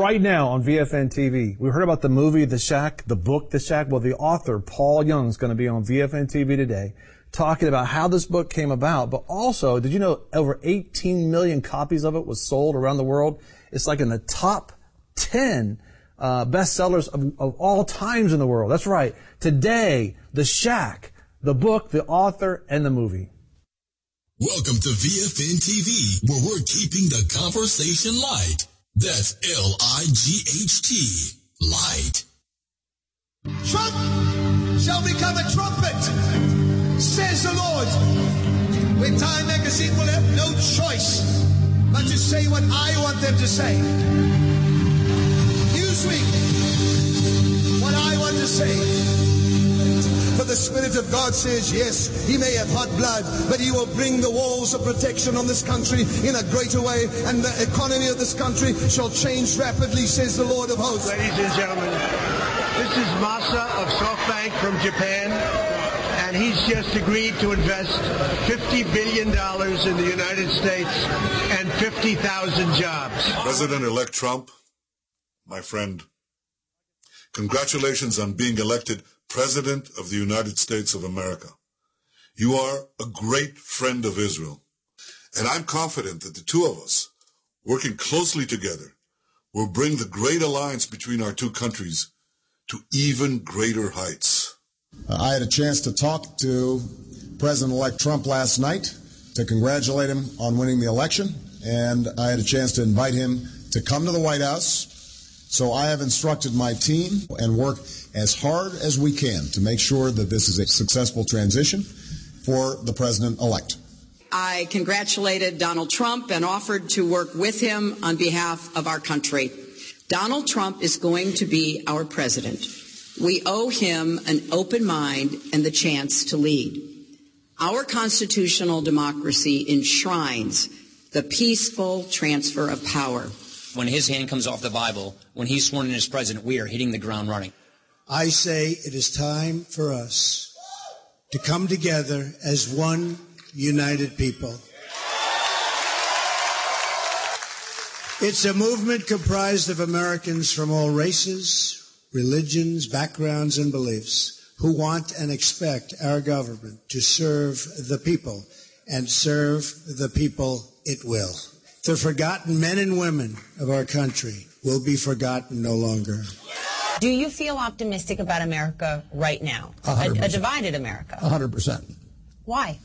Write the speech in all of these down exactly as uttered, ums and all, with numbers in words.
right now on V F N T V. We heard about the movie The Shack, the book The Shack. Well, the author, Paul Young, is going to be on V F N T V today talking about how this book came about. But also, did you know over eighteen million copies of it was sold around the world? It's like in the top ten uh, bestsellers of, of all times in the world. That's right. Today, The Shack, the book, the author, and the movie. Welcome to V F N T V, where we're keeping the conversation light. That's L I G H T, light. Trump shall become a trumpet, says the Lord. When Time Magazine will have no choice but to say what I want them to say. Newsweek, what I want to say. For the Spirit of God says, yes, he may have hot blood, but he will bring the walls of protection on this country in a greater way, and the economy of this country shall change rapidly, says the Lord of hosts. Ladies and gentlemen, this is Masa of SoftBank from Japan, and he's just agreed to invest fifty billion dollars in the United States and fifty thousand jobs. President-elect Trump, my friend, congratulations on being elected President of the United States of America. You are a great friend of Israel, and I'm confident that the two of us, working closely together, will bring the great alliance between our two countries to even greater heights. Uh, I had a chance to talk to President-elect Trump last night to congratulate him on winning the election, and I had a chance to invite him to come to the White House. So I have instructed my team and work as hard as we can to make sure that this is a successful transition for the president-elect. I congratulated Donald Trump and offered to work with him on behalf of our country. Donald Trump is going to be our president. We owe him an open mind and the chance to lead. Our constitutional democracy enshrines the peaceful transfer of power. When his hand comes off the Bible, when he's sworn in as president, we are hitting the ground running. I say it is time for us to come together as one united people. It's a movement comprised of Americans from all races, religions, backgrounds, and beliefs who want and expect our government to serve the people, and serve the people it will. The forgotten men and women of our country will be forgotten no longer. Do you feel optimistic about America right now? A, a divided America? A hundred percent. Why?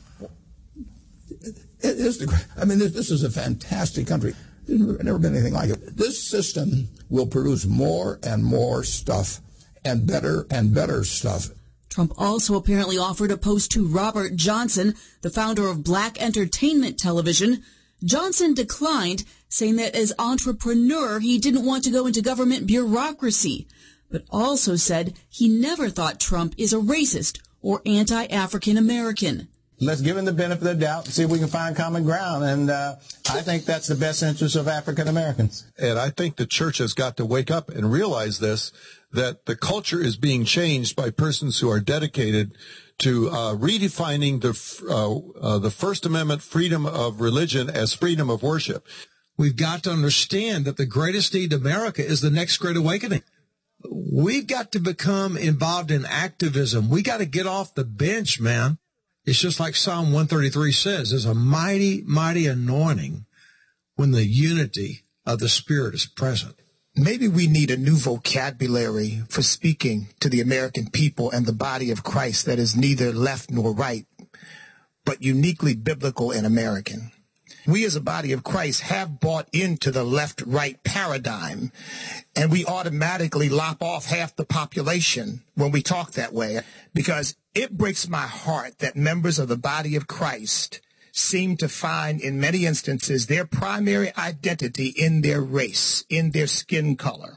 It is the, I mean, this, this is a fantastic country. There's never been anything like it. This system will produce more and more stuff and better and better stuff. Trump also apparently offered a post to Robert Johnson, the founder of Black Entertainment Television. Johnson declined, saying that as entrepreneur, he didn't want to go into government bureaucracy, but also said he never thought Trump is a racist or anti-African American. Let's give him the benefit of the doubt and see if we can find common ground. And uh, I think that's the best interest of African Americans. And I think the church has got to wake up and realize this, that the culture is being changed by persons who are dedicated to uh, redefining the uh, uh, the First Amendment freedom of religion as freedom of worship. We've got to understand that the greatest need in America is the next Great Awakening. We've got to become involved in activism. We got to get off the bench, man. It's just like Psalm one thirty-three says, there's a mighty, mighty anointing when the unity of the Spirit is present. Maybe we need a new vocabulary for speaking to the American people and the body of Christ that is neither left nor right, but uniquely biblical and American. We as a body of Christ have bought into the left-right paradigm, and we automatically lop off half the population when we talk that way, because it breaks my heart that members of the body of Christ seem to find in many instances their primary identity in their race, in their skin color.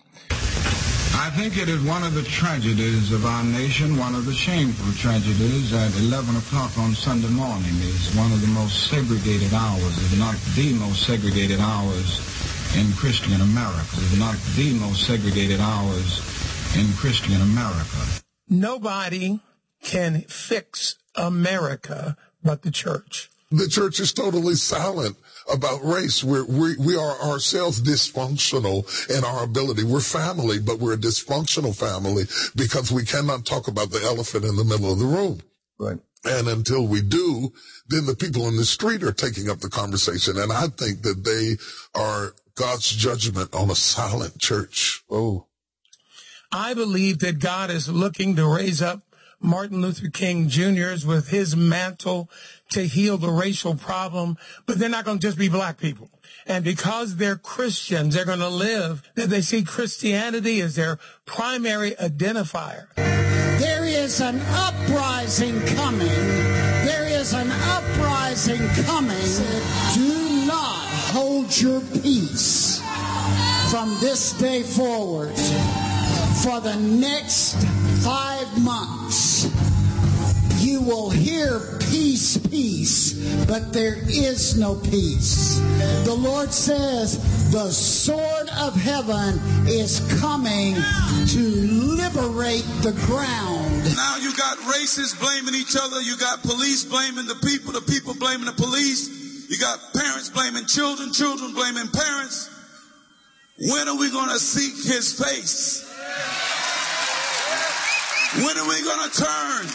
I think it is one of the tragedies of our nation, one of the shameful tragedies at eleven o'clock on Sunday morning is one of the most segregated hours, if not the most segregated hours in Christian America, if not the most segregated hours in Christian America. Nobody can fix America but the church. The church is totally silent about race. We're, we we are ourselves dysfunctional in our ability. We're family, but we're a dysfunctional family because we cannot talk about the elephant in the middle of the room. Right. And until we do, then the people in the street are taking up the conversation. And I think that they are God's judgment on a silent church. Oh. I believe that God is looking to raise up Martin Luther King Junior with his mantle to heal the racial problem, but they're not going to just be black people. And because they're Christians, they're going to live, that they see Christianity as their primary identifier. There is an uprising coming. There is an uprising coming. Do not hold your peace from this day forward. For the next five months, you will hear peace, peace, but there is no peace. The Lord says the sword of heaven is coming to liberate the ground. Now you got racists blaming each other. You got police blaming the people, the people blaming the police. You got parents blaming children, children blaming parents. When are we going to seek his face? When are we going to turn?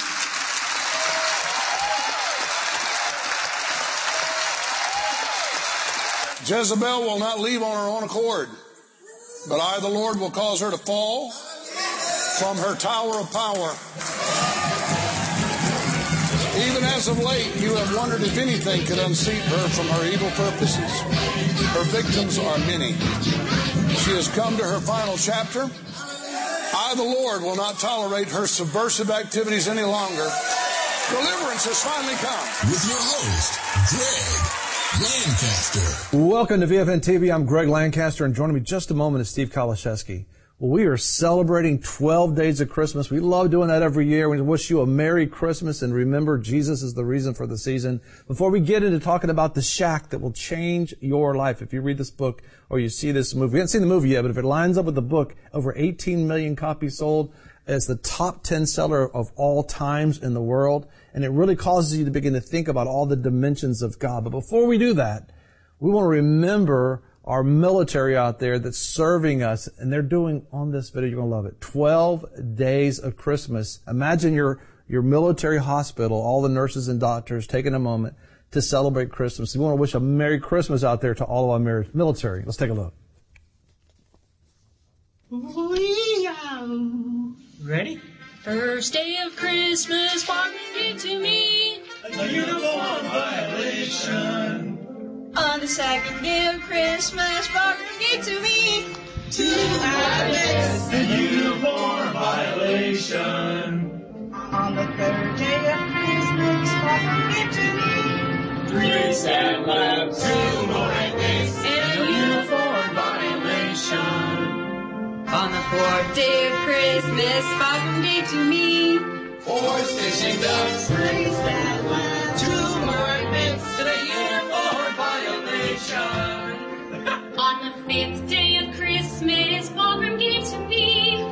Jezebel will not leave on her own accord, but I, the Lord, will cause her to fall from her tower of power. Even as of late, you have wondered if anything could unseat her from her evil purposes. Her victims are many. She has come to her final chapter. I, the Lord, will not tolerate her subversive activities any longer. Deliverance has finally come. With your host, Greg Lancaster. Welcome to V F N T V. I'm Greg Lancaster, and joining me just a moment is Steve Kaliszewski. Well, we are celebrating twelve days of Christmas. We love doing that every year. We wish you a Merry Christmas, and remember, Jesus is the reason for the season. Before we get into talking about the shack that will change your life, if you read this book or you see this movie, we haven't seen the movie yet, but if it lines up with the book, over eighteen million copies sold. It's the top ten seller of all times in the world, and it really causes you to begin to think about all the dimensions of God. But before we do that, we want to remember our military out there that's serving us, and they're doing, on this video, you're going to love it, twelve days of Christmas. Imagine your, your military hospital, all the nurses and doctors taking a moment to celebrate Christmas. We want to wish a Merry Christmas out there to all of our military. Let's take a look. Ready? First day of Christmas, Father gave to me a uniform violation. On the second day of Christmas, Father gave to me two habits, a uniform violation. On the third day of Christmas, Father gave to me three sad labs, two more habits, and a uniform violation. On the fourth day of Christmas, Father gave to me four stitching ducks, three sad labs, two more habits, and a uniform violation. On the fifth day of Christmas, Father gave to me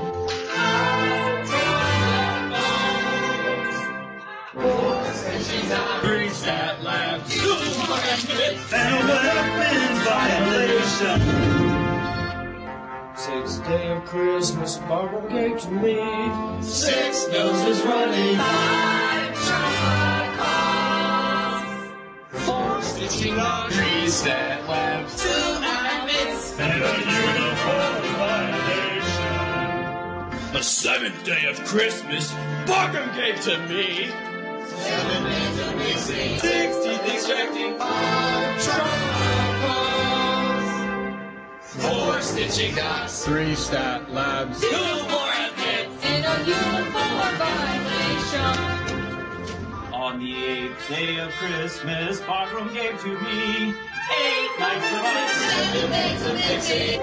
four stitching ducks, three sad labs, two more habits, and a weapons violation. Sixth day of Christmas, Barbara gave to me six noses running, five traffic calls, four stitching on, three stat labs, two habits, and a uniform violation. The seventh day of Christmas, Barkham gave to me seven days of mixing, sixteen extracting, five traffic calls, four stitching dots, three stat labs, two more admits, and a uniform violation. On the eighth day of Christmas, Barkroom gave to me eight nights of ice, seven days of mixing,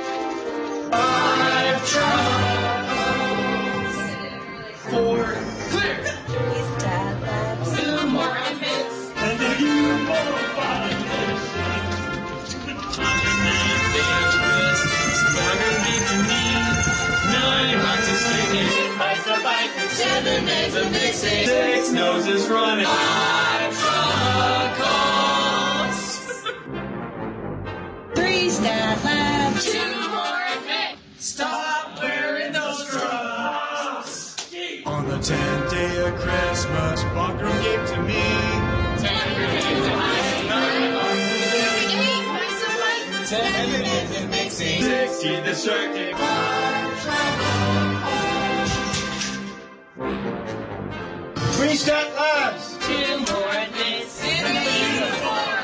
five troubles, four clear, three stat labs, two more admits, and a uniform violation. On the ninth day of Christmas, Barkroom gave to me nine months of sleeping, eight nights of ice, seven days of mixing, six noses running, five truck calls, Tenth day of Christmas, Buckram gave to me. Ten days of Ten days of mixing. Sixty distracting. Preach that last. Two more and this in the uniform.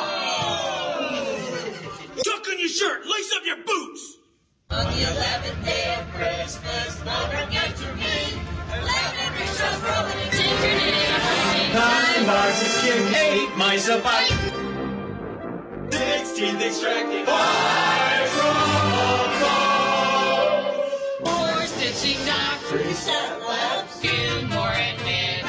Tuck on your shirt, lace up your boots. On the eleventh day of Christmas, Buckram gave to me. Eleven rickshaws rolling in tinkering. Nine bars of skin, eight mice a bite. Sixteenth extracting. Five trombone. Four stitching knock. Three set laps. Two more and men.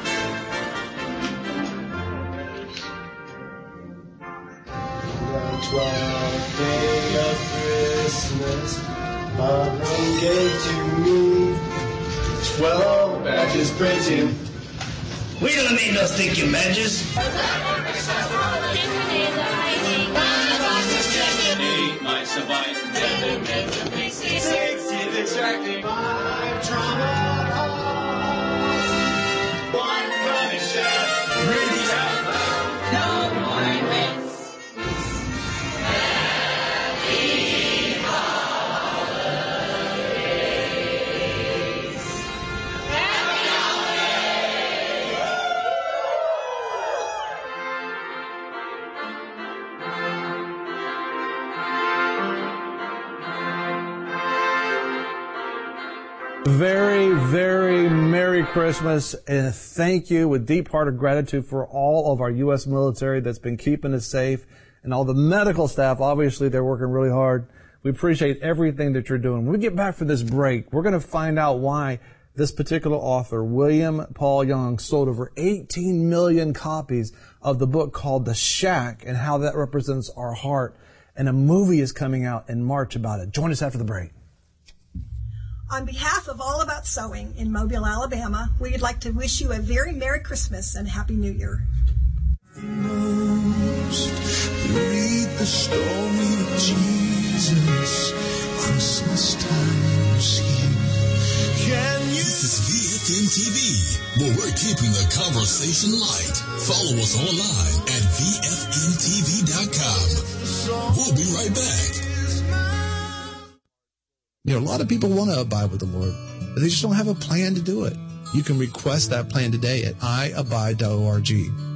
The twelfth day of Christmas, Buckram gave to me. Twelve badges printing. We don't need no stinking badges. Eight mice a bite. Sixteen extracting. Five trauma calls. One running shaft. Three out loud. No more myths. Happy holidays. Happy Very, very Merry Christmas, and thank you with deep heart of gratitude for all of our U S military that's been keeping us safe, and all the medical staff. Obviously, they're working really hard. We appreciate everything that you're doing. When we get back from this break, we're going to find out why this particular author, William Paul Young, sold over eighteen million copies of the book called The Shack, and how that represents our heart. And a movie is coming out in March about it. Join us after the break. On behalf of All About Sewing in Mobile, Alabama, we'd like to wish you a very Merry Christmas and Happy New Year. Most read the story of Jesus. Christmas time's here. Can you? This is V F N T V, where we're keeping the conversation light. Follow us online at V F N T V dot com. We'll be right back. You know, a lot of people want to abide with the Lord, but they just don't have a plan to do it. You can request that plan today at i abide dot org.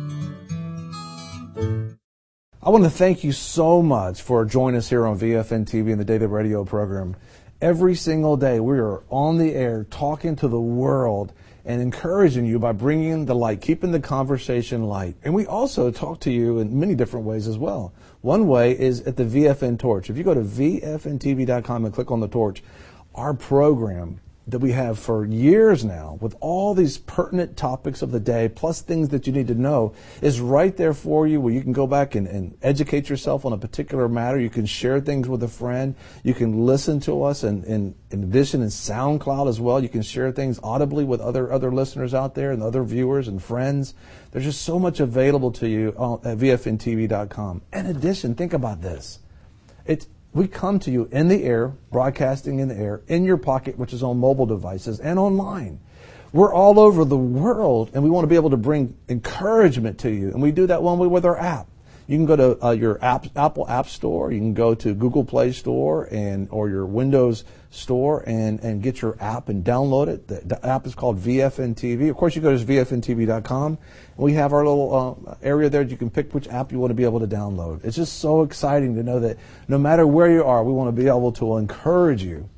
I want to thank you so much for joining us here on V F N T V and the Daily Radio program. Every single day we are on the air talking to the world and encouraging you by bringing the light, keeping the conversation light. And we also talk to you in many different ways as well. One way is at the V F N Torch. If you go to V F N T V dot com and click on the torch, our program that we have for years now with all these pertinent topics of the day, plus things that you need to know, is right there for you, where you can go back and, and educate yourself on a particular matter. You can share things with a friend. You can listen to us, and in, in addition in SoundCloud as well. You can share things audibly with other other listeners out there and other viewers and friends. There's just so much available to you at V F N T V dot com. In addition, think about this. It's We come to you in the air, broadcasting in the air, in your pocket, which is on mobile devices, and online. We're all over the world, and we want to be able to bring encouragement to you. And we do that one way with our app. You can go to uh, your app, Apple App Store. You can go to Google Play Store and or your Windows Store and, and get your app and download it. The, the app is called V F N T V. Of course, you go to V F N T V dot com. And we have our little uh, area there. You can pick which app you want to be able to download. It's just so exciting to know that no matter where you are, we want to be able to encourage you.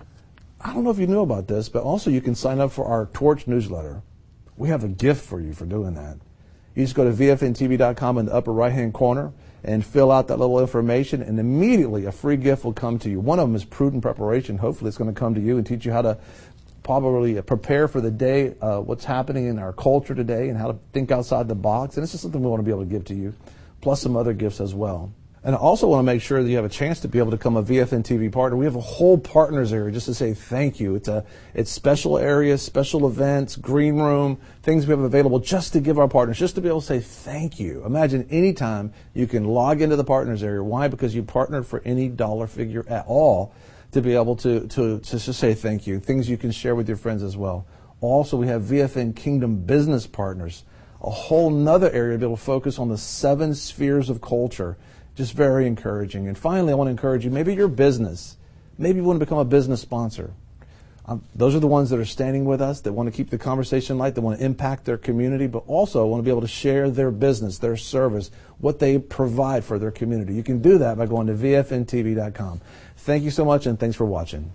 I don't know if you knew about this, but also you can sign up for our Torch newsletter. We have a gift for you for doing that. You just go to V F N T V dot com in the upper right-hand corner and fill out that little information, and immediately a free gift will come to you. One of them is Prudent Preparation. Hopefully it's going to come to you and teach you how to probably prepare for the day, uh, what's happening in our culture today, and how to think outside the box. And it's just something we want to be able to give to you, plus some other gifts as well. And I also want to make sure that you have a chance to be able to become a V F N T V partner. We have a whole partners area just to say thank you. It's a it's special areas, special events, green room, things we have available just to give our partners, just to be able to say thank you. Imagine anytime you can log into the partners area. Why? Because you partnered for any dollar figure at all to be able to, to, to just say thank you. Things you can share with your friends as well. Also, we have V F N Kingdom Business Partners, a whole nother area to be able to focus on the seven spheres of culture. Just very encouraging. And finally, I want to encourage you, maybe your business, maybe you want to become a business sponsor. Um, those are the ones that are standing with us, that want to keep the conversation light, that want to impact their community, but also want to be able to share their business, their service, what they provide for their community. You can do that by going to V F N T V dot com. Thank you so much, and thanks for watching.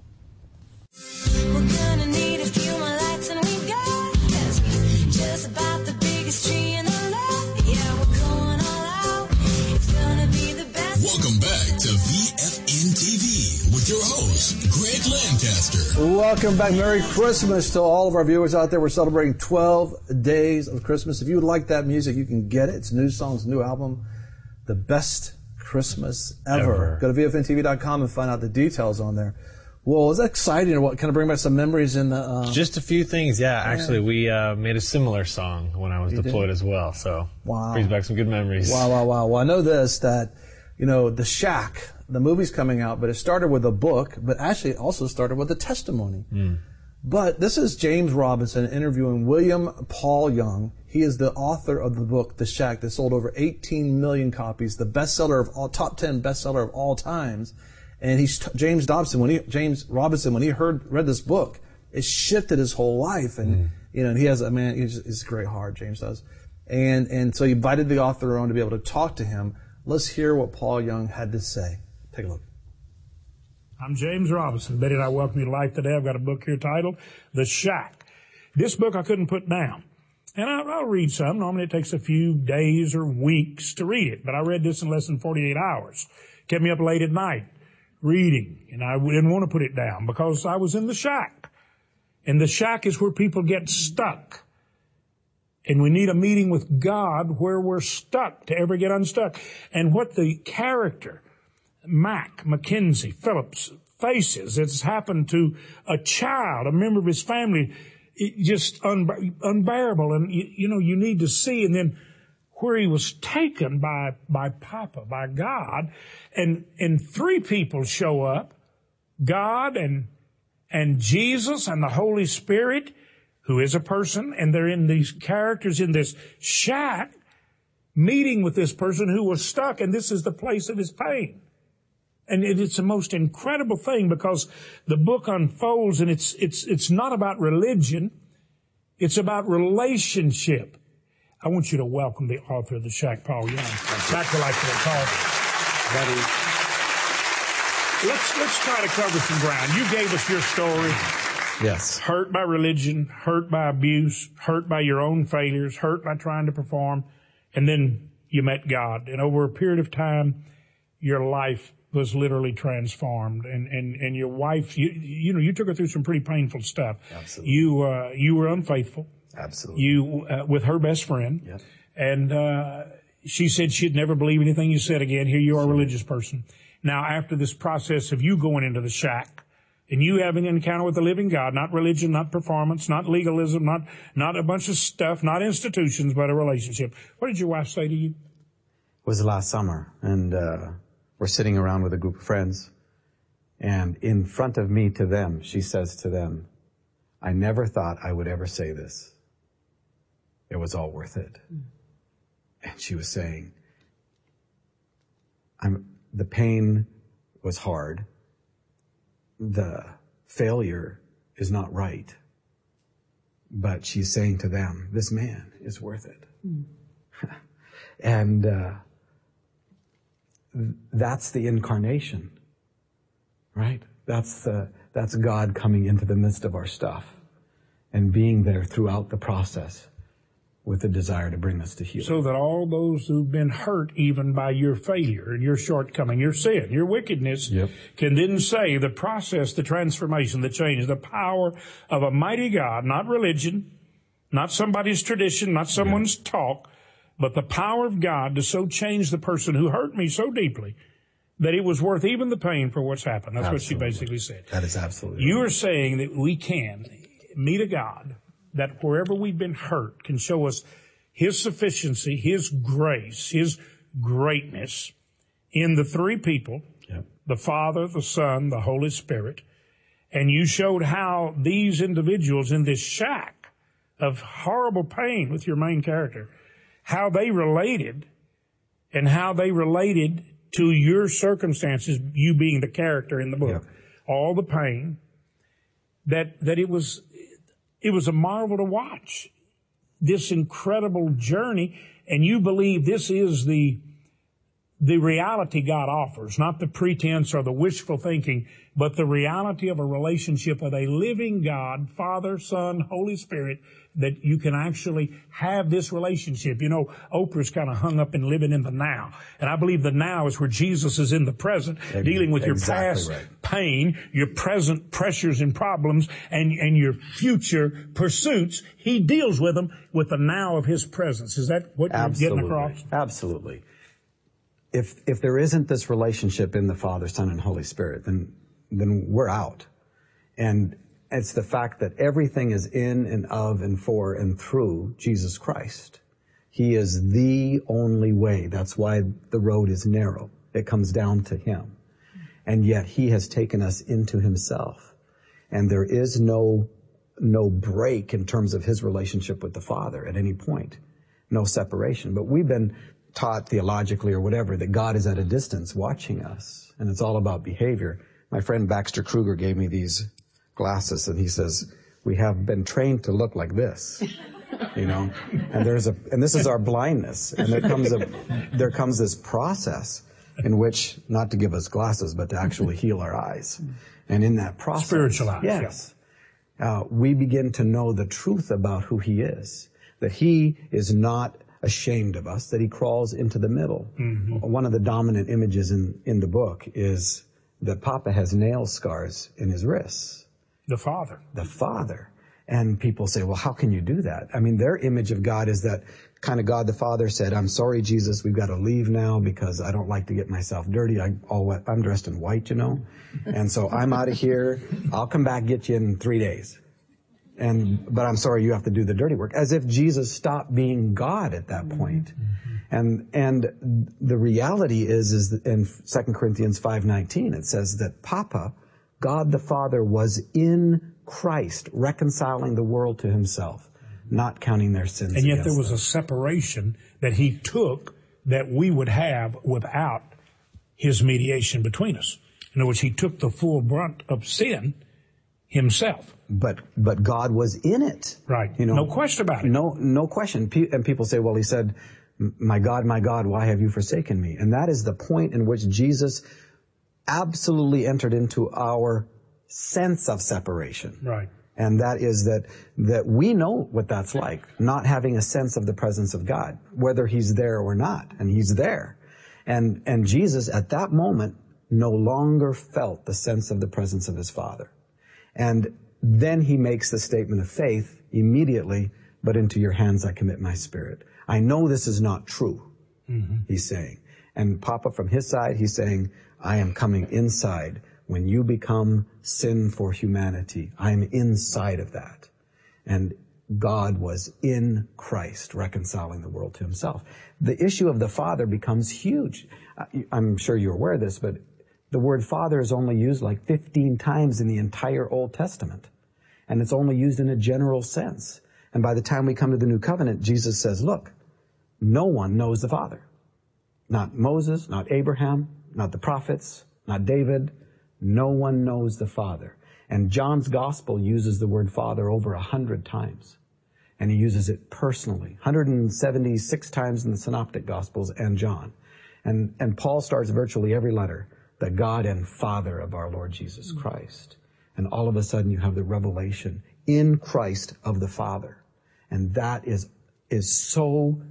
We're gonna need a few more lights, and we got just about the biggest tree in the lot. Yeah, we're going all out. It's gonna be the best. Welcome back to V F N T V with your host, Greg Lancaster. Welcome back. Merry Christmas to all of our viewers out there. We're celebrating twelve days of Christmas. If you would like that music, you can get it. It's new songs, new album, The Best Christmas Ever. Ever. Go to V F N T V dot com and find out the details on there. Well, is that exciting, or what? Kind of bring back some memories in the... Uh... Just a few things, yeah. yeah. Actually, we uh, made a similar song when I was you deployed did? as well, so wow. brings back some good memories. Wow, wow, wow. Well, I know this, that, you know, The Shack, the movie's coming out, but it started with a book, but actually it also started with a testimony. Mm. But this is James Robinson interviewing William Paul Young. He is the author of the book, The Shack, that sold over eighteen million copies, the bestseller of all, top ten bestseller of all times. And he's James Dobson when he James Robinson when he heard read this book, it shifted his whole life. And mm. you know, and he has a man. He's, he's a great heart. James does. And and so he invited the author on to be able to talk to him. Let's hear what Paul Young had to say. Take a look. I'm James Robinson. Betty and I welcome you to life today. I've got a book here titled The Shack. This book I couldn't put down. And I, I'll read some. Normally it takes a few days or weeks to read it, but I read this in less than forty-eight hours. Kept me up late at night reading, and I didn't want to put it down because I was in the shack. And the shack is where people get stuck. And we need a meeting with God where we're stuck to ever get unstuck. And what the character, Mac Mackenzie Phillips, faces, it's happened to a child, a member of his family, it just un- unbearable. And, you, you know, you need to see, and then where he was taken by, by Papa, by God, and, and three people show up, God and, and Jesus and the Holy Spirit, who is a person, and they're in these characters in this shack, meeting with this person who was stuck, and this is the place of his pain. And it, it's the most incredible thing because the book unfolds, and it's, it's, it's not about religion, it's about relationship. I want you to welcome the author of The Shack, Paul Young. Back to life for the call. Buddy. Let's, let's try to cover some ground. You gave us your story. Yes. Hurt by religion, hurt by abuse, hurt by your own failures, hurt by trying to perform, and then you met God. And over a period of time, your life was literally transformed. And, and, and your wife, you, you know, you took her through some pretty painful stuff. Absolutely. You, uh, you were unfaithful. Absolutely. You, uh, with her best friend. Yep. And, uh, she said she'd never believe anything you said again. Here you are, a religious person. Now, after this process of you going into the shack and you having an encounter with the living God, not religion, not performance, not legalism, not, not a bunch of stuff, not institutions, but a relationship. What did your wife say to you? It was last summer, and, uh, we're sitting around with a group of friends, and in front of me to them, she says to them, I never thought I would ever say this. It was all worth it. Mm. And she was saying, I'm, the pain was hard. The failure is not right. But she's saying to them, this man is worth it. Mm. and uh, that's the incarnation, right? That's the, that's God coming into the midst of our stuff and being there throughout the process with the desire to bring us to healing. So that all those who've been hurt even by your failure and your shortcoming, your sin, your wickedness, yep. can then say the process, the transformation, the change, the power of a mighty God, not religion, not somebody's tradition, not someone's yep. talk, but the power of God to so change the person who hurt me so deeply that it was worth even the pain for what's happened. That's absolutely. What she basically said. That is absolutely You right. are saying that we can meet a God that wherever we've been hurt can show us His sufficiency, His grace, His greatness in the three people, yep. the Father, the Son, the Holy Spirit, And you showed how these individuals in this shack of horrible pain with your main character, how they related and how they related to your circumstances, you being the character in the book, yeah. all the pain, that that it was it was a marvel to watch this incredible journey. And you believe this is the the reality God offers, not the pretense or the wishful thinking, but the reality of a relationship with a living God, Father, Son, Holy Spirit, that you can actually have this relationship. You know, Oprah's kind of hung up in living in the now. And I believe the now is where Jesus is in the present, exactly. dealing with your exactly past right. pain, your present pressures and problems, and, and your future pursuits. He deals with them with the now of His presence. Is that what Absolutely. you're getting across? Absolutely. If if there isn't this relationship in the Father, Son, and Holy Spirit, then then we're out. And it's the fact that everything is in and of and for and through Jesus Christ. He is the only way. That's why the road is narrow. It comes down to Him. And yet He has taken us into Himself. And there is no no break in terms of His relationship with the Father at any point. No separation. But we've been taught theologically or whatever that God is at a distance watching us, and it's all about behavior. My friend Baxter Kruger gave me these glasses, and he says, we have been trained to look like this, you know, and there's a, and this is our blindness, and there comes a, there comes this process in which, not to give us glasses, but to actually heal our eyes. And in that process, spiritual eyes, yes, uh, we begin to know the truth about who He is, that He is not ashamed of us, that He crawls into the middle. Mm-hmm. One of the dominant images in, in the book is that Papa has nail scars in his wrists. The Father. The Father. And people say, well, how can you do that? I mean, their image of God is that kind of God the Father said, I'm sorry, Jesus, we've got to leave now because I don't like to get myself dirty. I, all, I'm dressed in white, you know, and so I'm out of here. I'll come back, get you in three days. And, but I'm sorry, you have to do the dirty work, as if Jesus stopped being God at that point. Mm-hmm. And, and the reality is, is that in Second Corinthians five nineteen, it says that Papa, God the Father, was in Christ, reconciling the world to Himself, not counting their sins against them. And yet there was them. a separation that He took that we would have without His mediation between us. In other words, He took the full brunt of sin Himself. But but God was in it. Right. You know, no question about it. No no question. And people say, well, He said, my God, my God, why have you forsaken me? And that is the point in which Jesus absolutely entered into our sense of separation. Right. And that is that that we know what that's like, not having a sense of the presence of God, whether He's there or not. And He's there. And and Jesus at that moment no longer felt the sense of the presence of His Father. And then He makes the statement of faith immediately, but into your hands I commit my spirit. I know this is not true, mm-hmm. He's saying. And Papa, from His side, He's saying, I am coming inside. When you become sin for humanity, I am inside of that. And God was in Christ, reconciling the world to Himself. The issue of the Father becomes huge. I'm sure you're aware of this, but the word Father is only used like fifteen times in the entire Old Testament. And it's only used in a general sense. And by the time we come to the New Covenant, Jesus says, look, no one knows the Father. Not Moses, not Abraham, not the prophets, not David. No one knows the Father. And John's Gospel uses the word Father over a hundred times. And he uses it personally. one hundred seventy-six times in the Synoptic Gospels and John. And, and Paul starts virtually every letter, the God and Father of our Lord Jesus Christ. And all of a sudden you have the revelation in Christ of the Father. And that is, is so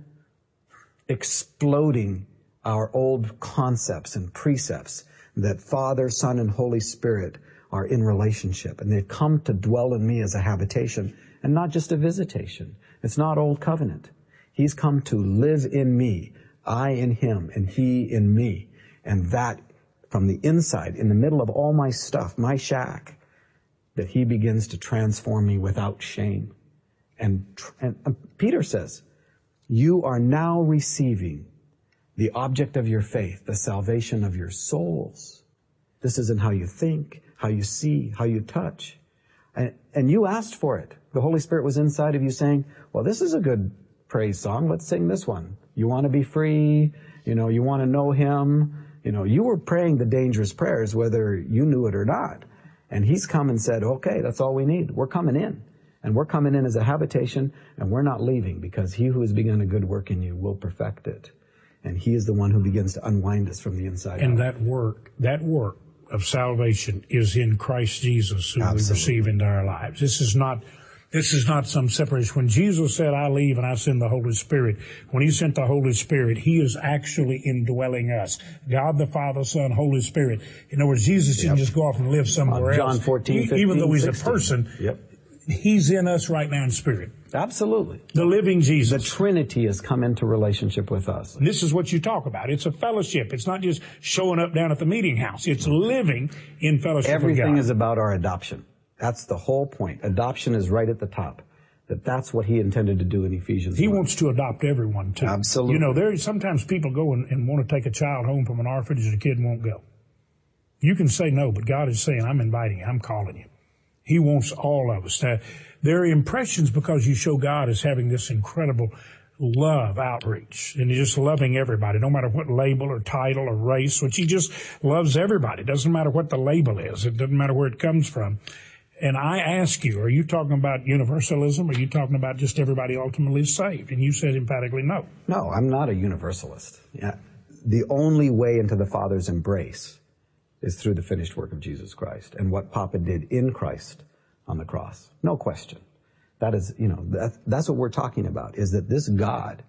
exploding our old concepts and precepts that Father, Son, and Holy Spirit are in relationship. And they've come to dwell in me as a habitation and not just a visitation. It's not old covenant. He's come to live in me, I in Him, and He in me. And that from the inside, in the middle of all my stuff, my shack, that He begins to transform me without shame. And, and, and Peter says, you are now receiving the object of your faith, the salvation of your souls. This isn't how you think, how you see, how you touch. And, and you asked for it. The Holy Spirit was inside of you saying, well, this is a good praise song. Let's sing this one. You want to be free. You know, you want to know Him. You know, you were praying the dangerous prayers, whether you knew it or not. And He's come and said, okay, that's all we need. We're coming in. And we're coming in as a habitation, and we're not leaving, because He who has begun a good work in you will perfect it. And He is the one who begins to unwind us from the inside and out. And that work, that work of salvation is in Christ Jesus, who Absolutely. we receive into our lives. This is not, this is not some separation. When Jesus said, I leave and I send the Holy Spirit, when He sent the Holy Spirit, He is actually indwelling us. God the Father, Son, Holy Spirit. In other words, Jesus didn't Yep. just go off and live somewhere John else. John fourteen, fifteen, Even though He's sixteen. a person, Yep. He's in us right now in spirit. Absolutely. The living Jesus. The Trinity has come into relationship with us. And this is what you talk about. It's a fellowship. It's not just showing up down at the meeting house. It's living in fellowship Everything with God. is about our adoption. That's the whole point. Adoption is right at the top. That that's what He intended to do in Ephesians He one. wants to adopt everyone, too. Absolutely. You know, there sometimes people go and, and want to take a child home from an orphanage and the kid won't go. You can say no, but God is saying, I'm inviting you. I'm calling you. He wants all of us. To, there are impressions because you show God as having this incredible love outreach, and He's just loving everybody, no matter what label or title or race, which He just loves everybody. It doesn't matter what the label is. It doesn't matter where it comes from. And I ask you, are you talking about universalism? Or are you talking about just everybody ultimately saved? And you said emphatically no. No, I'm not a universalist. Yeah. The only way into the Father's embrace is through the finished work of Jesus Christ and what Papa did in Christ on the cross. No question. That is, you know, that, that's what we're talking about, is that this God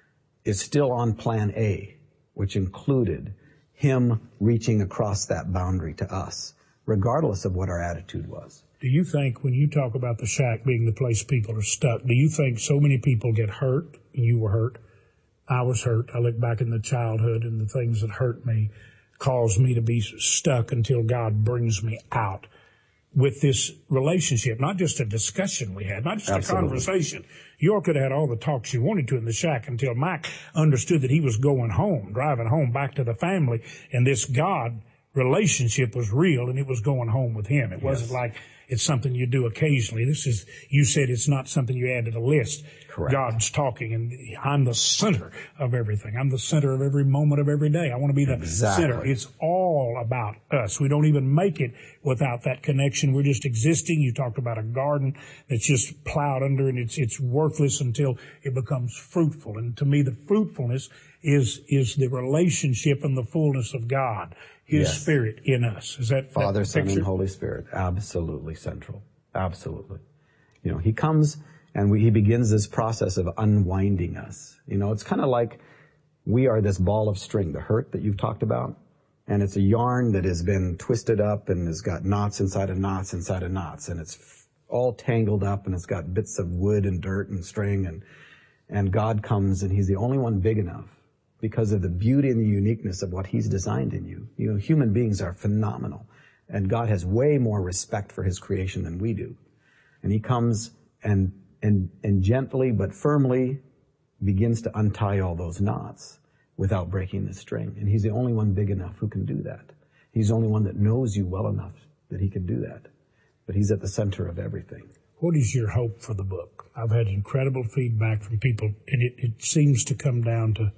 is still on plan A, which included Him reaching across that boundary to us, regardless of what our attitude was. Do you think when you talk about the shack being the place people are stuck, do you think so many people get hurt? You were hurt. I was hurt. I look back in the childhood and the things that hurt me caused me to be stuck until God brings me out with this relationship, not just a discussion we had, not just Absolutely. a conversation. You all could have had all the talks you wanted to in the shack until Mike understood that he was going home, driving home back to the family, and this God relationship was real, and it was going home with Him. It wasn't Yes. like it's something you do occasionally. This is, you said it's not something you add to the list. Correct. God's talking, and I'm the center of everything. I'm the center of every moment of every day. I want to be the Exactly. center. It's all about us. We don't even make it without that connection. We're just existing. You talked about a garden that's just plowed under, and it's it's worthless until it becomes fruitful. And to me, the fruitfulness is is the relationship and the fullness of God, His Yes. Spirit in us. Is that Father, that Son, picture? and Holy Spirit. Absolutely central. Absolutely. You know, He comes and we, He begins this process of unwinding us. You know, it's kind of like we are this ball of string, the hurt that you've talked about, and it's a yarn that has been twisted up and has got knots inside of knots inside of knots, and it's f- all tangled up, and it's got bits of wood and dirt and string, and and God comes, and He's the only one big enough because of the beauty and the uniqueness of what He's designed in you. You know, human beings are phenomenal, and God has way more respect for His creation than we do. And He comes and and and gently but firmly begins to untie all those knots without breaking the string. And He's the only one big enough who can do that. He's the only one that knows you well enough that He can do that. But He's at the center of everything. What is your hope for the book? I've had incredible feedback from people, and it, it seems to come down to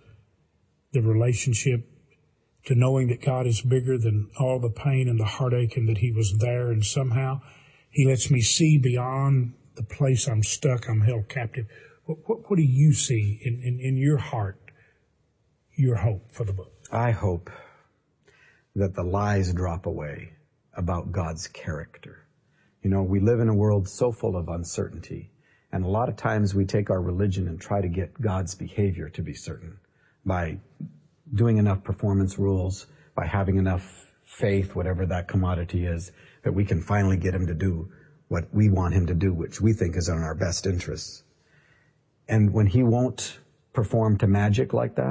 the relationship, to knowing that God is bigger than all the pain and the heartache, and that He was there, and somehow He lets me see beyond the place I'm stuck, I'm held captive. What, what, what do you see in, in, in your heart, your hope for the book? I hope that the lies drop away about God's character. You know, we live in a world so full of uncertainty, and a lot of times we take our religion and try to get God's behavior to be certain by doing enough performance rules, by having enough faith, whatever that commodity is, that we can finally get Him to do what we want Him to do, which we think is in our best interests. And when He won't perform to magic like that,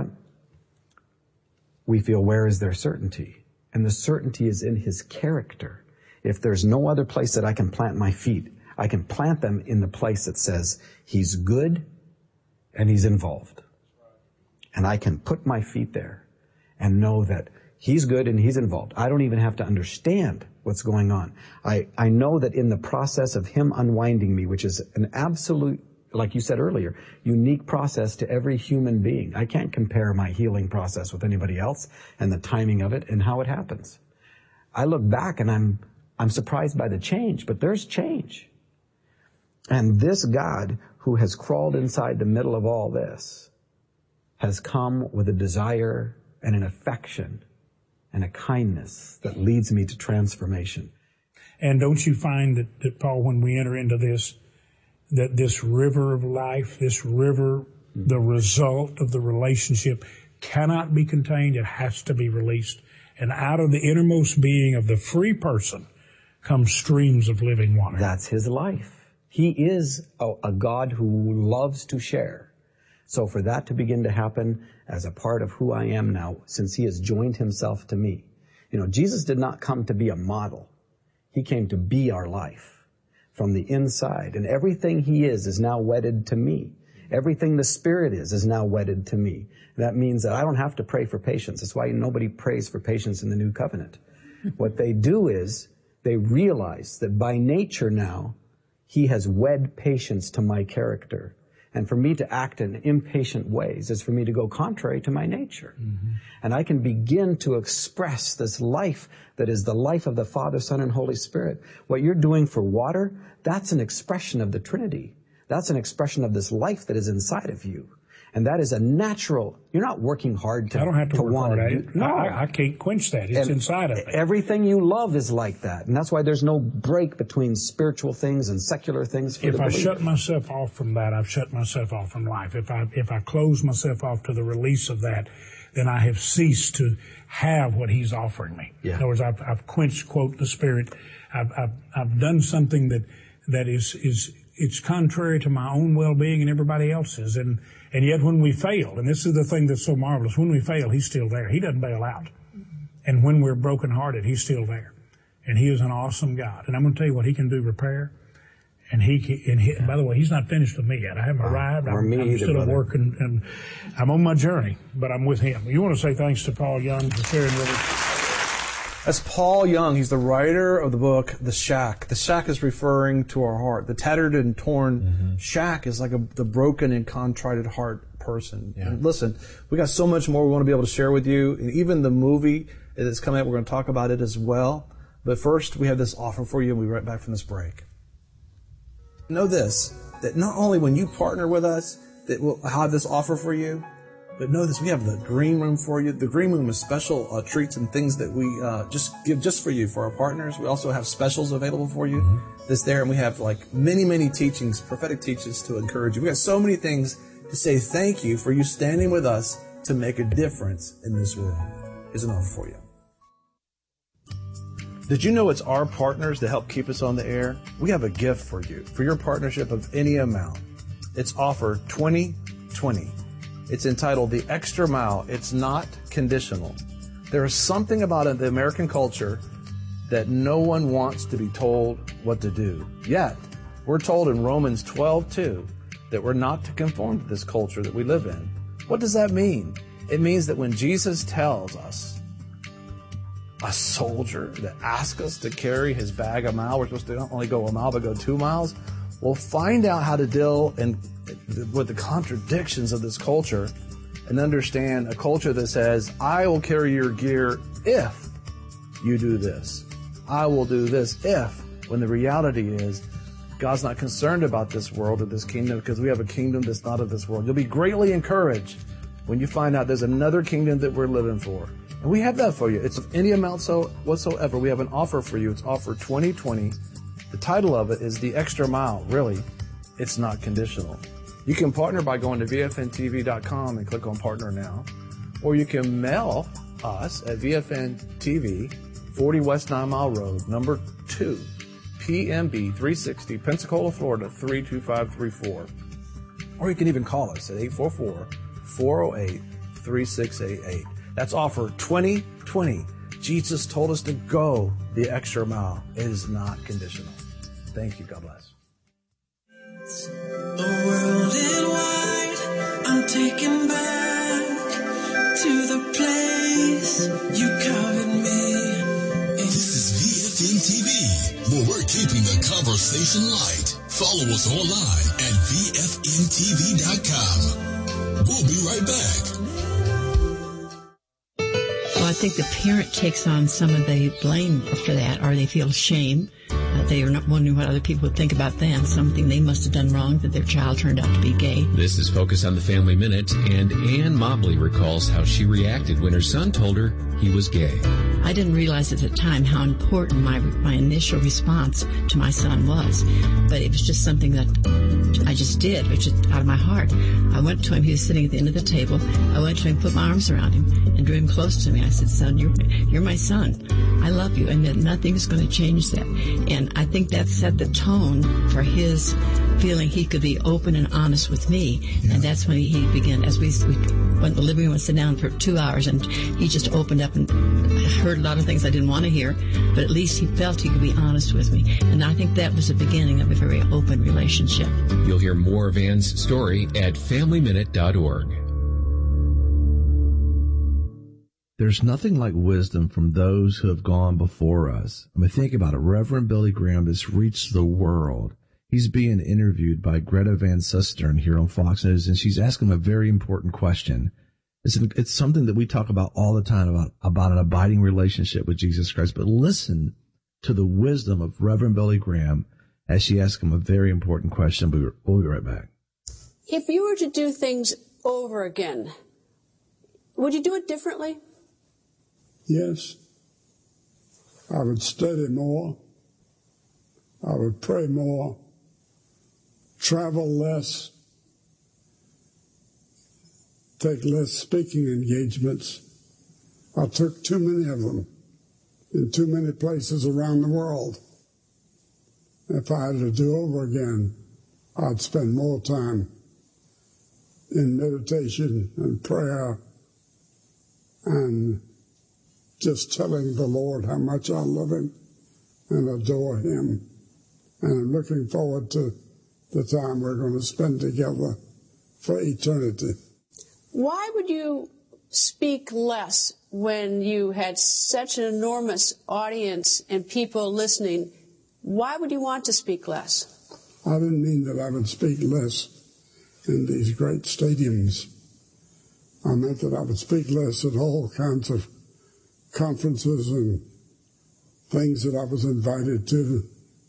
we feel, where is their certainty? And the certainty is in His character. If there's no other place that I can plant my feet, I can plant them in the place that says He's good and He's involved. And I can put my feet there and know that He's good and He's involved. I don't even have to understand what's going on. I, I know that in the process of him unwinding me, which is an absolute, like you said earlier, unique process to every human being. I can't compare my healing process with anybody else and the timing of it and how it happens. I look back and I'm, I'm surprised by the change, but there's change. And this God who has crawled inside the middle of all this has come with a desire and an affection and a kindness that leads me to transformation. And don't you find that, that Paul, when we enter into this, that this river of life, this river, mm-hmm. the result of the relationship cannot be contained. It has to be released. And out of the innermost being of the free person come streams of living water. That's his life. He is a, a God who loves to share. So for that to begin to happen as a part of who I am now, since he has joined himself to me. You know, Jesus did not come to be a model. He came to be our life from the inside. And everything he is is now wedded to me. Everything the Spirit is is now wedded to me. That means that I don't have to pray for patience. That's why nobody prays for patience in the New Covenant. What they do is they realize that by nature now, he has wed patience to my character. And for me to act in impatient ways is for me to go contrary to my nature. Mm-hmm. And I can begin to express this life that is the life of the Father, Son, and Holy Spirit. What you're doing for water, that's an expression of the Trinity. That's an expression of this life that is inside of you. And that is a natural, you're not working hard to, I don't have to, to work want hard to at do. it. No. I, I can't quench that. It's and inside of me. Everything you love is like that. And that's why there's no break between spiritual things and secular things for If the I believer. shut myself off from that, I've shut myself off from life. If I, if I close myself off to the release of that, then I have ceased to have what he's offering me. Yeah. In other words, I've, I've quenched, quote, the Spirit. I've, I've, I've done something that, that is, is, it's contrary to my own well-being and everybody else's. And, and yet when we fail, and this is the thing that's so marvelous, when we fail, he's still there. He doesn't bail out. And when we're brokenhearted, he's still there. And he is an awesome God. And I'm going to tell you what he can do, repair. And he, and he, by the way, he's not finished with me yet. I haven't arrived. Or I'm, me I'm either, still brother. working, and I'm on my journey, but I'm with him. You want to say thanks to Paul Young for sharing with us? That's Paul Young. He's the writer of the book, The Shack. The shack is referring to our heart. The tattered and torn mm-hmm. shack is like a, the broken and contrite heart person. Yeah. And listen, we got so much more we want to be able to share with you. And even the movie that's coming up, we're going to talk about it as well. But first, we have this offer for you, and we'll be right back from this break. Know this, that not only when you partner with us, that we'll have this offer for you, but know this, we have the Green Room for you. The Green Room is special uh, treats and things that we uh, just give just for you, for our partners. We also have specials available for you. Mm-hmm. This there, and we have like many, many teachings, prophetic teachings to encourage you. We got so many things to say thank you for you standing with us to make a difference in this world. Here's an offer for you. Did you know it's our partners that help keep us on the air? We have a gift for you, for your partnership of any amount. It's offer twenty twenty. It's entitled The Extra Mile. It's not conditional. There is something about it, the American culture, that no one wants to be told what to do. Yet, we're told in Romans twelve two that we're not to conform to this culture that we live in. What does that mean? It means that when Jesus tells us, a soldier that asks us to carry his bag a mile, we're supposed to not only go a mile, but go two miles, we'll find out how to deal in, with the contradictions of this culture and understand a culture that says, I will carry your gear if you do this. I will do this if, when the reality is, God's not concerned about this world or this kingdom because we have a kingdom that's not of this world. You'll be greatly encouraged when you find out there's another kingdom that we're living for. And we have that for you. It's of any amount so whatsoever. We have an offer for you. It's offer twenty twenty. The title of it is The Extra Mile. Really, it's not conditional. You can partner by going to V F N T V dot com and click on Partner Now. Or you can mail us at V F N T V, forty West Nine Mile Road, number two, P M B three sixty, Pensacola, Florida, three two five three four. Or you can even call us at eight four four, four oh eight, three six eight eight. That's offer twenty twenty. Jesus told us to go the extra mile. It is not conditional. Thank you. God bless. The world is wide. I'm taken back to the place you covered me. This is V F N Well, we're keeping the conversation light. Follow us online at V F N T V dot com. We'll be right back. Well, I think the parent takes on some of the blame for that, or they feel shame. Uh, they are not wondering what other people would think about them, something they must have done wrong, that their child turned out to be gay. This is Focus on the Family Minute, and Ann Mobley recalls how she reacted when her son told her he was gay. I didn't realize at the time how important my my initial response to my son was, but it was just something that I just did, it was just out of my heart. I went to him, he was sitting at the end of the table. I went to him, put my arms around him, and drew him close to me. I said, son, you're, you're my son. I love you, and that nothing's going to change that. And I think that set the tone for his feeling he could be open and honest with me. Yeah. And that's when he began, as we, we went to the living room and sat down for two hours, and he just opened up and heard a lot of things I didn't want to hear, but at least he felt he could be honest with me. And I think that was the beginning of a very open relationship. You'll hear more of Ann's story at family minute dot org. There's nothing like wisdom from those who have gone before us. I mean, think about it. Reverend Billy Graham has reached the world. He's being interviewed by Greta Van Susteren here on Fox News, and she's asking him a very important question. It's, it's something that we talk about all the time, about, about an abiding relationship with Jesus Christ. But listen to the wisdom of Reverend Billy Graham as she asks him a very important question. We'll, we'll be right back. If you were to do things over again, would you do it differently? Yes. I would study more. I would pray more. Travel less. Take less speaking engagements. I took too many of them in too many places around the world. If I had to do over again, I'd spend more time in meditation and prayer and just telling the Lord how much I love him and adore him. And I'm looking forward to the time we're going to spend together for eternity. Why would you speak less when you had such an enormous audience and people listening? Why would you want to speak less? I didn't mean that I would speak less in these great stadiums. I meant that I would speak less at all kinds of conferences and things that I was invited to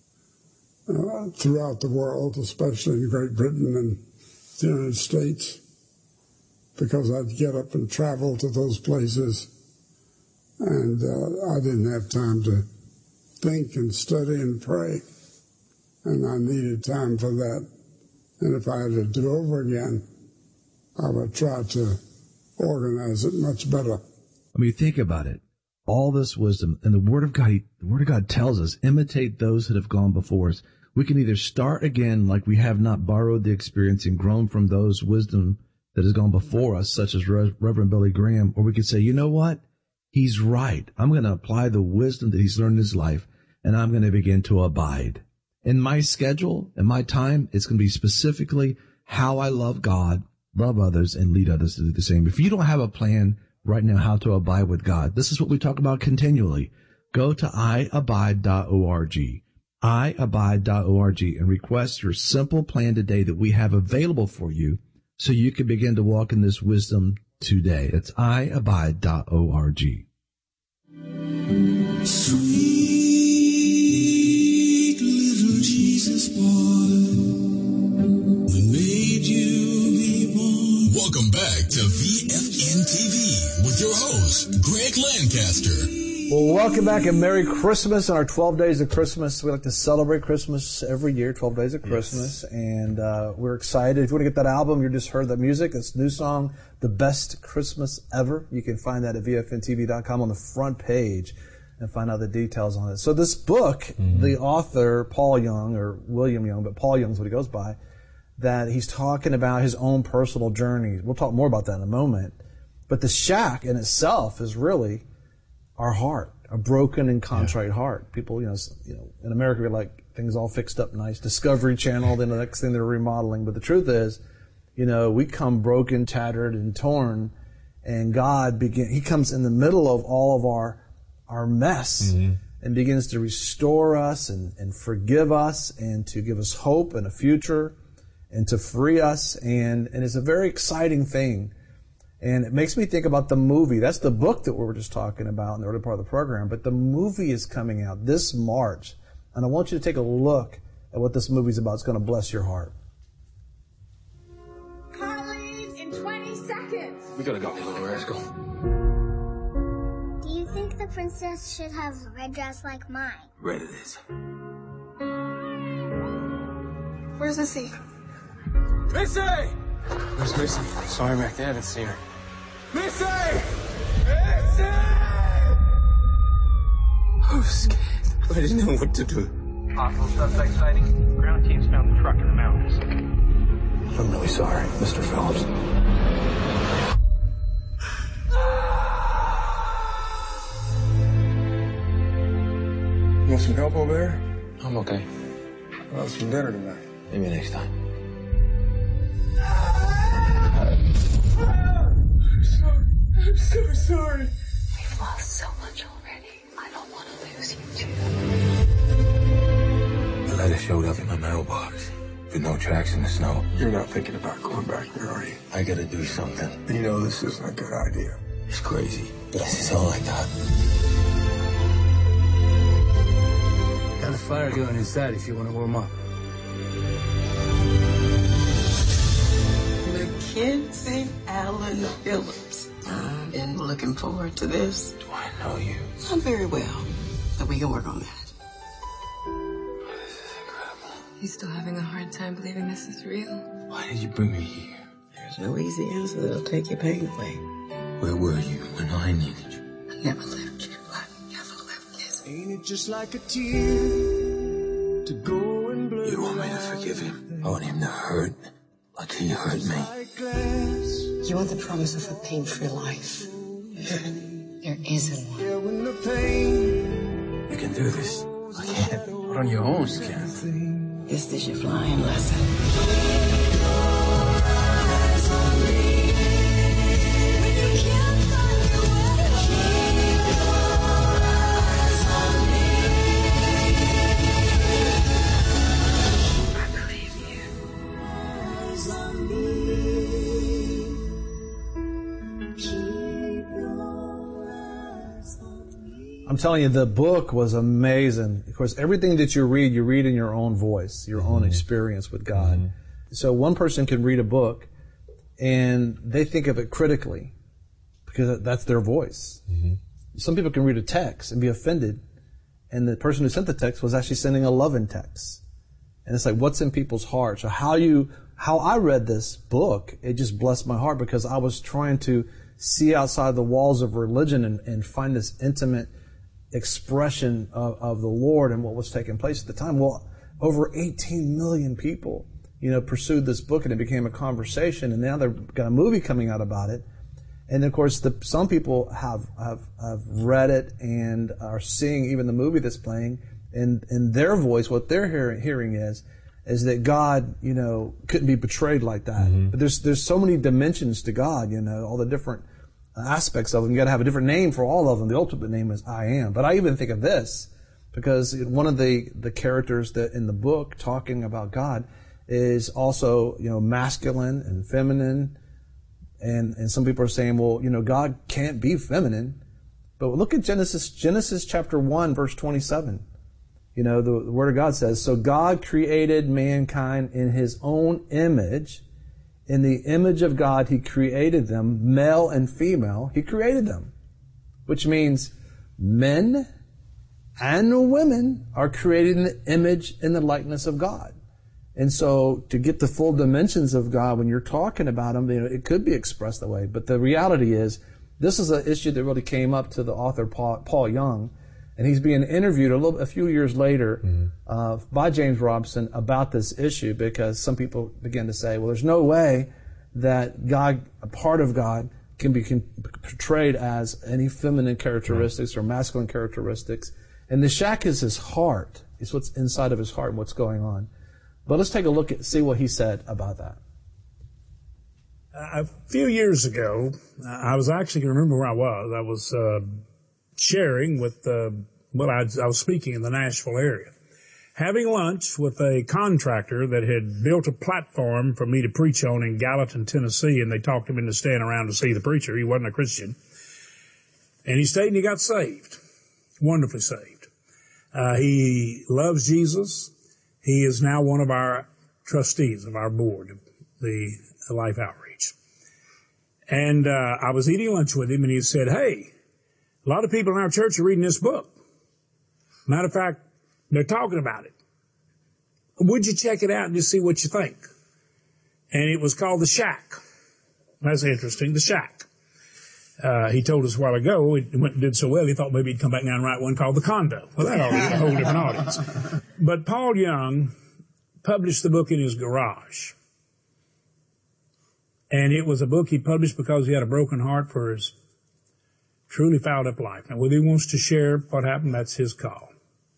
uh, throughout the world, especially in Great Britain and the United States, because I'd get up and travel to those places, and uh, I didn't have time to think and study and pray, and I needed time for that. And if I had to do over again, I would try to organize it much better. I mean, think about it. All this wisdom, and the Word of God, the Word of God tells us, imitate those that have gone before us. We can either start again like we have not borrowed the experience and grown from those wisdom that has gone before us, such as Re- Reverend Billy Graham, or we could say, you know what? He's right. I'm going to apply the wisdom that he's learned in his life, and I'm going to begin to abide. In my schedule, in my time, it's going to be specifically how I love God, love others, and lead others to do the same. If you don't have a plan right now how to abide with God, this is what we talk about continually. Go to i abide dot org, i abide dot org, and request your simple plan today that we have available for you so you can begin to walk in this wisdom today. It's i abide dot org. Sweet little Jesus boy, we made you be born. Welcome back to V F N T V with your host, Greg Lancaster. Well, welcome back and Merry Christmas on our twelve Days of Christmas. We like to celebrate Christmas every year, twelve Days of Christmas, yes. and uh, we're excited. If you want to get that album, you just heard that music. It's a new song, The Best Christmas Ever. You can find that at V F N T V dot com on the front page and find out the details on it. So this book, mm-hmm. the author, Paul Young, or William Young, but Paul Young is what he goes by, that he's talking about his own personal journey. We'll talk more about that in a moment. But the shack in itself is really our heart, a broken and contrite yeah. heart. People, you know, you know, in America, we're like, things all fixed up nice. Discovery Channel, then the next thing they're remodeling. But the truth is, you know, we come broken, tattered, and torn, and God begin. He comes in the middle of all of our our mess, mm-hmm. and begins to restore us and, and forgive us and to give us hope and a future and to free us. And, and it's a very exciting thing. And it makes me think about the movie. That's the book that we were just talking about in the early part of the program. But the movie is coming out this March. And I want you to take a look at what this movie's about. It's going to bless your heart. Car leaves in twenty seconds. We gotta go, you little rascal. Do you think the princess should have a red dress like mine? Red it is. Where's Missy? Missy! Where's Missy? Sorry, Mac, they haven't seen her. Missy! Missy! I was scared. I didn't know what to do. Possible suspect sighting. Ground teams found the truck in the mountains. I'm really sorry, Mister Phillips. You want some help over there? I'm okay. I'll have some dinner tonight. Maybe next time. I'm sorry. I'm so sorry. We've lost so much already. I don't want to lose you too. The letter showed up in my mailbox with no tracks in the snow. You're not thinking about going back there, are you? I gotta do something. You know this isn't a good idea. It's crazy, but this is all I got. Got a fire going inside if you want to warm up. Mackenzie Allen Phillips. I've been looking forward to this. Do I know you? Not very well, but we can work on that. This is incredible. He's still having a hard time believing this is real. Why did you bring me here? There's no easy answer that'll take your pain away. Where were you when I needed you? I never left you. I never left you. Ain't it just like a tear to go and blur? You don't want me to forgive him? I want him to hurt like he hurt me. You want the promise of a pain-free life. There isn't one. You can do this. I can't. But on your own, you can. This is your flying lesson. I'm telling you, the book was amazing. Of course, everything that you read, you read in your own voice, your mm-hmm. own experience with God. Mm-hmm. So one person can read a book and they think of it critically because that's their voice. Mm-hmm. Some people can read a text and be offended, and the person who sent the text was actually sending a loving text. And it's like, what's in people's hearts? So how you, how I read this book, it just blessed my heart because I was trying to see outside the walls of religion and, and find this intimate expression of, of the Lord and what was taking place at the time. Well, over eighteen million people, you know, pursued this book, and it became a conversation, and now they've got a movie coming out about it. And of course, the, some people have, have, have read it and are seeing even the movie that's playing, and in their voice, what they're hearing, hearing is, is that God, you know, couldn't be betrayed like that. Mm-hmm. But there's, there's so many dimensions to God, you know, all the different aspects of them. You got to have a different name for all of them. The ultimate name is I Am. But I even think of this because one of the, the characters that in the book talking about God is also, you know, masculine and feminine. And, and some people are saying, well, you know, God can't be feminine. But look at Genesis, Genesis chapter one, verse twenty-seven. You know, the, the Word of God says, so God created mankind in His own image. In the image of God, He created them, male and female. He created them, which means men and women are created in the image and the likeness of God. And so to get the full dimensions of God, when you're talking about Him, you know, it could be expressed that way. But the reality is, this is an issue that really came up to the author Paul, Paul Young. And he's being interviewed a little, a few years later, mm-hmm. uh, by James Robison about this issue, because some people begin to say, well, there's no way that God, a part of God, can be con- portrayed as any feminine characteristics right. or masculine characteristics. And the shack is his heart. It's what's inside of his heart and what's going on. But let's take a look at, see what he said about that. A few years ago, I was actually, remember where I was. I was, uh, sharing with uh, well, I, I was speaking in the Nashville area, having lunch with a contractor that had built a platform for me to preach on in Gallatin, Tennessee, and they talked him into staying around to see the preacher. He wasn't a Christian. And he stayed and he got saved, wonderfully saved. Uh, he loves Jesus. He is now one of our trustees of our board, the Life Outreach. And uh, I was eating lunch with him, and he said, hey, a lot of people in our church are reading this book. Matter of fact, they're talking about it. Would you check it out and just see what you think? And it was called The Shack. That's interesting, The Shack. Uh, he told us a while ago, it went and did so well, he thought maybe he'd come back now and write one called The Condo. Well, that ought to be a whole different audience. But Paul Young published the book in his garage. And it was a book he published because he had a broken heart for his truly fouled up life. Now, whether he wants to share what happened, that's his call.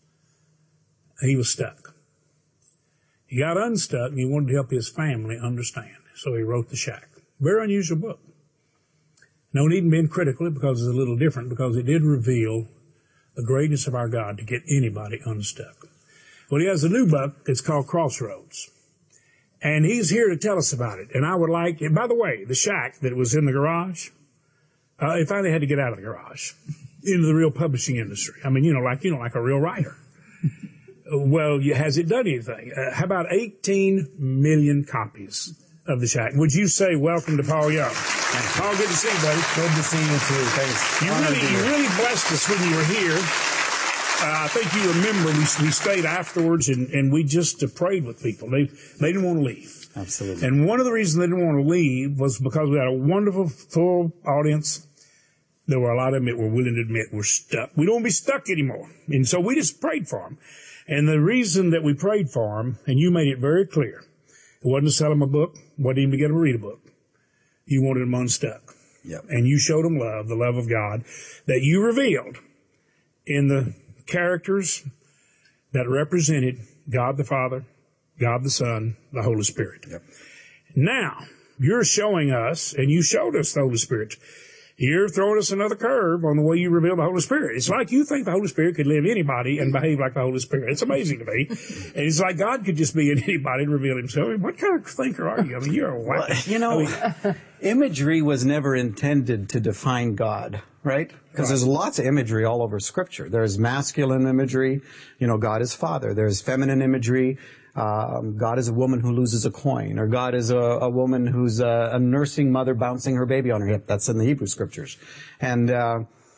He was stuck. He got unstuck and he wanted to help his family understand. So he wrote The Shack. Very unusual book. No need in being critical because it's a little different, because it did reveal the greatness of our God to get anybody unstuck. Well, he has a new book. It's called Crossroads. And he's here to tell us about it. And I would like, and by the way, The Shack that was in the garage, uh, he finally had to get out of the garage into the real publishing industry. I mean, you know, like, you know, like a real writer. Well, has it done anything? Uh, how about eighteen million copies of The Shack? Would you say welcome to Paul Young? Paul, good to see you, buddy. Good to see you, too. Thanks. You really, you really blessed us when you were here. Uh, I think you remember we, we stayed afterwards and, and we just uh, prayed with people. They, they didn't want to leave. Absolutely. And one of the reasons they didn't want to leave was because we had a wonderful, full audience. There were a lot of them that were willing to admit we're stuck. We don't want to be stuck anymore. And so we just prayed for them. And the reason that we prayed for them, and you made it very clear, it wasn't to sell them a book, wasn't even to get them to read a book. You wanted them unstuck. Yep. And you showed them love, the love of God, that you revealed in the characters that represented God the Father, God the Son, the Holy Spirit. Yep. Now, you're showing us, and you showed us the Holy Spirit. You're throwing us another curve on the way you reveal the Holy Spirit. It's like you think the Holy Spirit could live in anybody and behave like the Holy Spirit. It's amazing to me. And it's like God could just be in anybody and reveal himself. I mean, what kind of thinker are you? I mean, you're a wacky. Well, you know, I mean, imagery was never intended to define God, right? Because right. There's lots of imagery all over Scripture. There's masculine imagery. You know, God is Father. There's feminine imagery. Um, God is a woman who loses a coin, or God is a, a woman who's a, a nursing mother bouncing her baby on her hip. That's in the Hebrew Scriptures. And uh,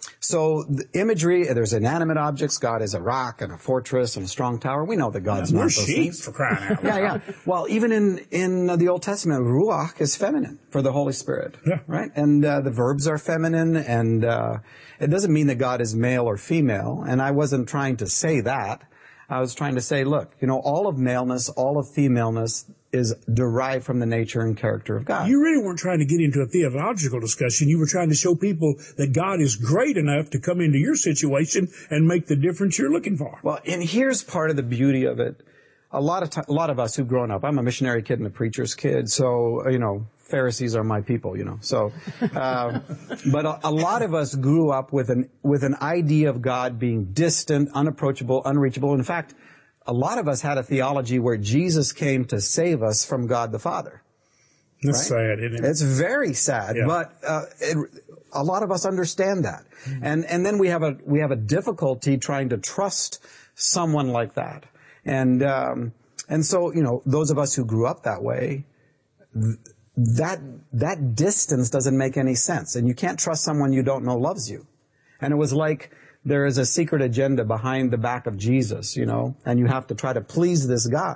so the imagery, there's inanimate objects. God is a rock and a fortress and a strong tower. We know that God's yeah, not those sheep things. For crying out loud. Yeah, yeah. Well, even in, in the Old Testament, ruach is feminine for the Holy Spirit. Yeah. Right? And uh, the verbs are feminine, and uh, it doesn't mean that God is male or female. And I wasn't trying to say that. I was trying to say, look, you know, all of maleness, all of femaleness is derived from the nature and character of God. You really weren't trying to get into a theological discussion. You were trying to show people that God is great enough to come into your situation and make the difference you're looking for. Well, and here's part of the beauty of it. A lot of t- a lot of us who've grown up, I'm a missionary kid and a preacher's kid, so, you know, Pharisees are my people, you know. So, uh, but a, a lot of us grew up with an with an idea of God being distant, unapproachable, unreachable. In fact, a lot of us had a theology where Jesus came to save us from God the Father. That's right? sad, isn't it? It's very sad, yeah. but uh, it, a lot of us understand that, mm-hmm. and and then we have a we have a difficulty trying to trust someone like that, and um, and so you know those of us who grew up that way. Th- That, that distance doesn't make any sense. And you can't trust someone you don't know loves you. And it was like there is a secret agenda behind the back of Jesus, you know, and you have to try to please this God.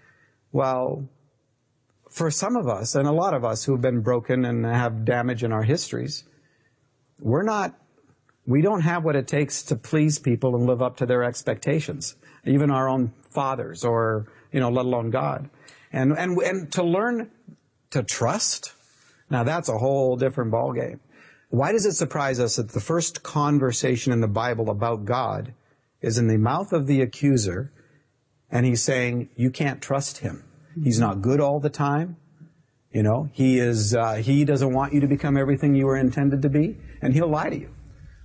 Well, for some of us, and a lot of us who have been broken and have damage in our histories, we're not, we don't have what it takes to please people and live up to their expectations, even our own fathers or, you know, let alone God. And, and, and to learn to trust, now that's a whole different ballgame. Why does it surprise us that the first conversation in the Bible about God is in the mouth of the accuser, and he's saying, you can't trust him. He's not good all the time. You know, he is, uh, he doesn't want you to become everything you were intended to be, and he'll lie to you.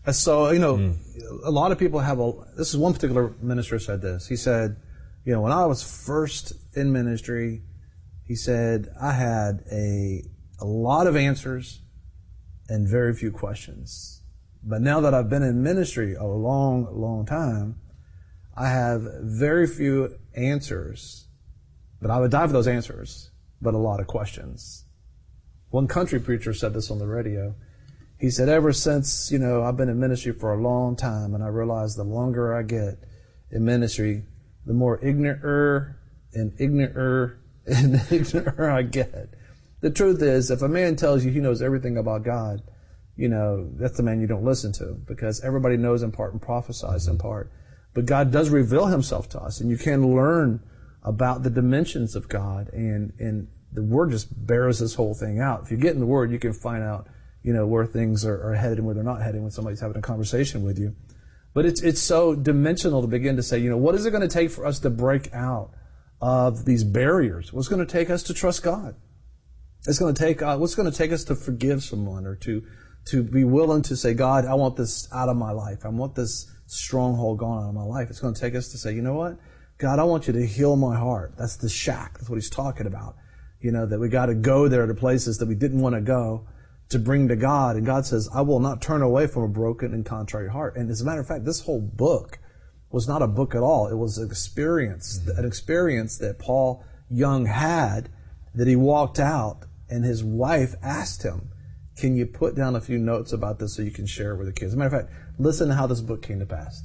And so, you know, mm. a lot of people have a, this is one particular minister said this. He said, you know, when I was first in ministry, he said, I had a, a lot of answers and very few questions. But now that I've been in ministry a long, long time, I have very few answers, but I would die for those answers, but a lot of questions. One country preacher said this on the radio. He said, ever since, you know, I've been in ministry for a long time, and I realize the longer I get in ministry, the more ignorant and ignorant and ignorant I get. The truth is, if a man tells you he knows everything about God, you know, that's the man you don't listen to, because everybody knows in part and prophesies in part. But God does reveal himself to us, and you can learn about the dimensions of God, and, and the Word just bears this whole thing out. If you get in the Word, you can find out, you know, where things are, are headed and where they're not headed when somebody's having a conversation with you. But it's it's so dimensional to begin to say, you know, what is it going to take for us to break out of these barriers? What's going to take us to trust God? It's going to take uh, what's going to take us to forgive someone, or to to be willing to say, God, I want this out of my life. I want this stronghold gone out of my life. It's going to take us to say, you know what, God, I want you to heal my heart. That's the shack. That's what he's talking about. You know, that we got to go there to places that we didn't want to go to bring to God. And God says, I will not turn away from a broken and contrite heart. And as a matter of fact, this whole book was not a book at all. It was an experience, an experience that Paul Young had, that he walked out, and his wife asked him, can you put down a few notes about this so you can share it with the kids? As a matter of fact, listen to how this book came to pass.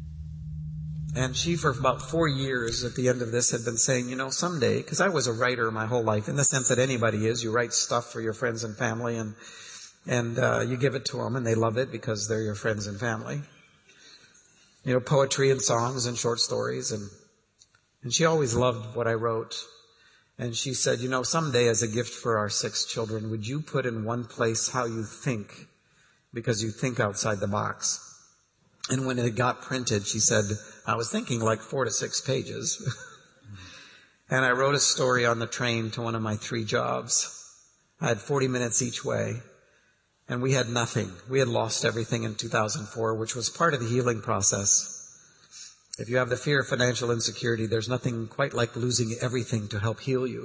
And she, for about four years at the end of this, had been saying, you know, someday, because I was a writer my whole life, in the sense that anybody is. You write stuff for your friends and family, and and uh, you give it to them, and they love it because they're your friends and family. You know, poetry and songs and short stories. And, and she always loved what I wrote. And she said, you know, someday as a gift for our six children, would you put in one place how you think, because you think outside the box? And when it got printed, she said, I was thinking like four to six pages. And I wrote a story on the train to one of my three jobs. I had forty minutes each way. And we had nothing. We had lost everything in two thousand four, which was part of the healing process. If you have the fear of financial insecurity, there's nothing quite like losing everything to help heal you.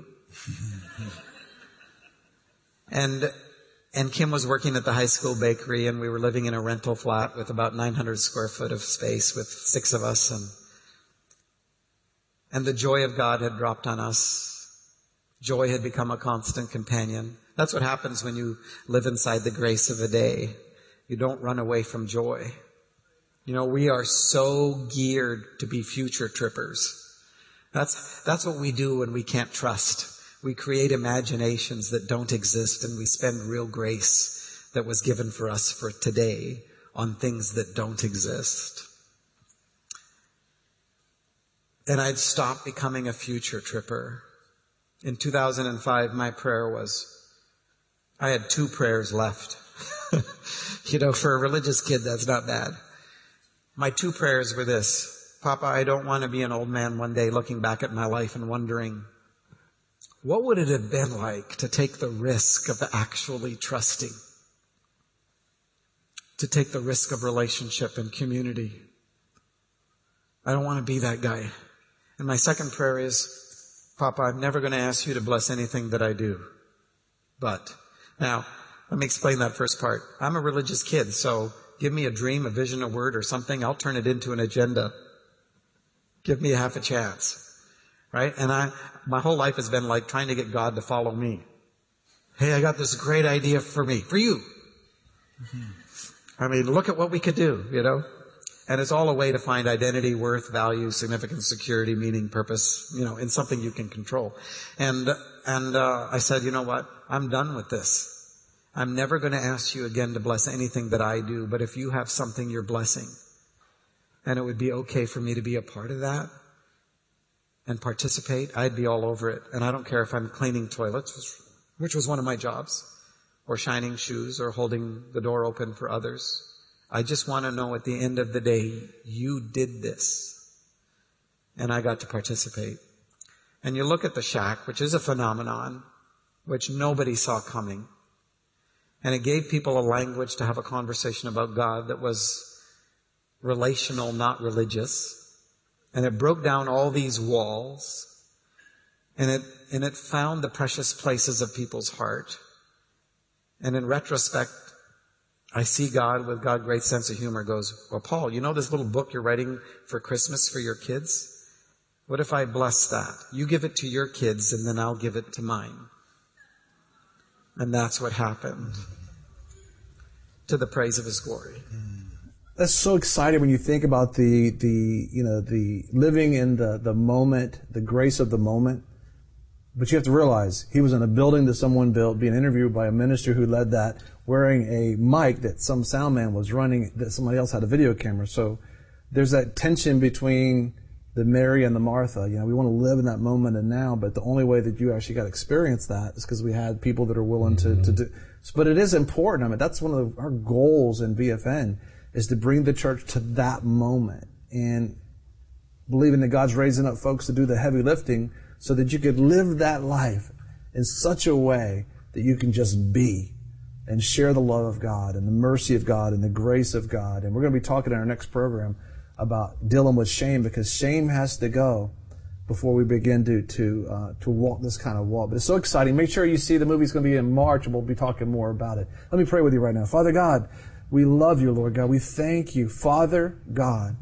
and and Kim was working at the high school bakery, and we were living in a rental flat with about nine hundred square foot of space with six of us. And, and the joy of God had dropped on us. Joy had become a constant companion. That's what happens when you live inside the grace of a day. You don't run away from joy. You know, we are so geared to be future trippers. That's, that's what we do when we can't trust. We create imaginations that don't exist, and we spend real grace that was given for us for today on things that don't exist. And I'd stop becoming a future tripper. In two thousand five, my prayer was, I had two prayers left. You know, for a religious kid, that's not bad. My two prayers were this: Papa, I don't want to be an old man one day looking back at my life and wondering, what would it have been like to take the risk of actually trusting? To take the risk of relationship and community. I don't want to be that guy. And my second prayer is, Papa, I'm never going to ask you to bless anything that I do. But, now, let me explain that first part. I'm a religious kid, so give me a dream, a vision, a word, or something. I'll turn it into an agenda. Give me a half a chance. Right? And I, my whole life has been like trying to get God to follow me. Hey, I got this great idea for me, for you. Mm-hmm. I mean, look at what we could do, you know? And it's all a way to find identity, worth, value, significance, security, meaning, purpose, you know, in something you can control. And, and, uh, I said, you know what? I'm done with this. I'm never going to ask you again to bless anything that I do, but if you have something you're blessing, and it would be okay for me to be a part of that and participate, I'd be all over it. And I don't care if I'm cleaning toilets, which was one of my jobs, or shining shoes, or holding the door open for others. I just want to know at the end of the day, you did this, and I got to participate. And you look at the shack, which is a phenomenon, which nobody saw coming. And it gave people a language to have a conversation about God that was relational, not religious. And it broke down all these walls. And it, and it found the precious places of people's heart. And in retrospect, I see God with God's great sense of humor goes, well, Paul, you know this little book you're writing for Christmas for your kids? What if I bless that? You give it to your kids and then I'll give it to mine. And that's what happened, to the praise of His glory. That's so exciting when you think about the, the you know, the living in the, the moment, the grace of the moment. But you have to realize he was in a building that someone built, being interviewed by a minister who led that, wearing a mic that some sound man was running, that somebody else had a video camera. So there's that tension between the Mary and the Martha. You know, we want to live in that moment and now, but the only way that you actually got to experience that is because we had people that are willing to, to do. But it is important. I mean, that's one of the, our goals in V F N is to bring the church to that moment and believing that God's raising up folks to do the heavy lifting so that you could live that life in such a way that you can just be and share the love of God and the mercy of God and the grace of God. And we're going to be talking in our next program about dealing with shame, because shame has to go before we begin to to uh, to walk this kind of walk. But it's so exciting. Make sure you see the movie's going to be in March, and we'll be talking more about it. Let me pray with you right now. Father God, we love you, Lord God. We thank you, Father God,